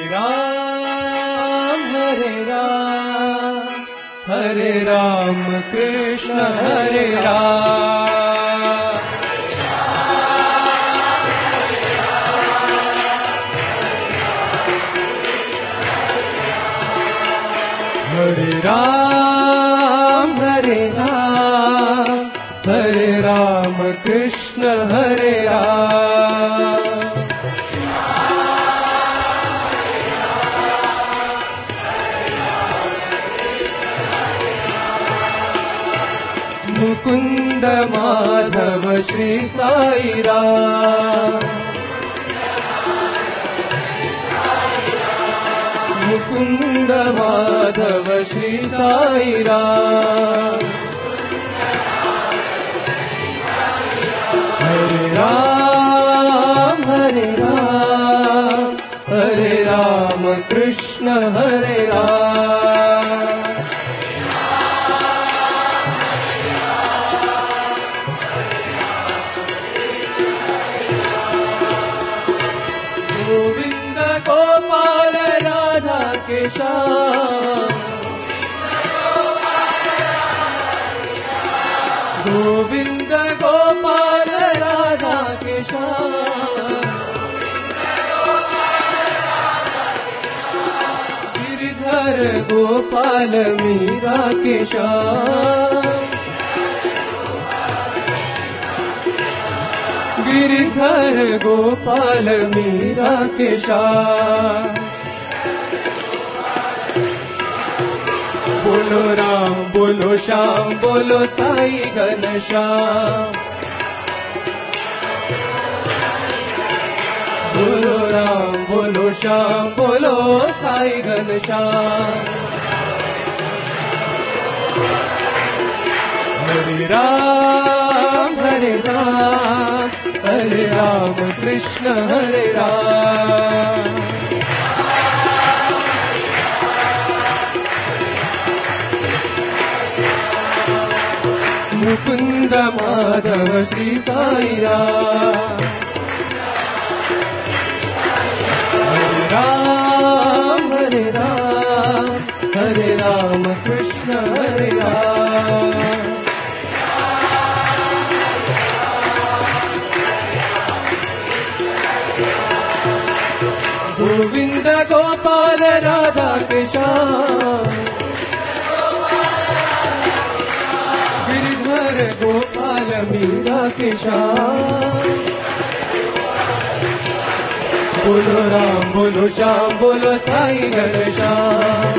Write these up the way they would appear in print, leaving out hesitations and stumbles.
हरे राम कृष्ण हरे राम, हरे राम कृष्ण हरे राम, मुकुंद माधव श्री साई राम, मुकुंद माधव श्री साई राम, हरे राम कृष्ण हरे राम, गोविंद गोपाल राधा के श्याम, गोविंद गोपाल राधा के श्याम, गिरधर गोपाल मीरा के श्याम, गिरधर गोपाल मीरा के श्याम, बोलो राम बोलो श्याम बोलो साई घनश्याम, बोलो राम बोलो श्याम बोलो साई घनश्याम, हरे राम कृष्ण हरे राम, मुकुंद माधव श्री साई राम, हरे राम कृष्ण हरे राम, गोविंद गोपाल राधा के श्याम, गिरधर गोपाल मीरा के श्याम, बोलो राम बोलो श्याम बोलो साई घनश्याम,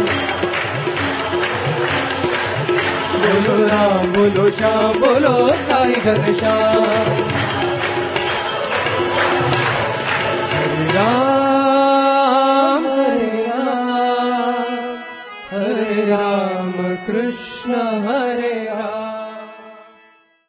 बोलो राम बोलो श्याम बोलो साई घनश्याम, हरे राम कृष्ण हरे राम।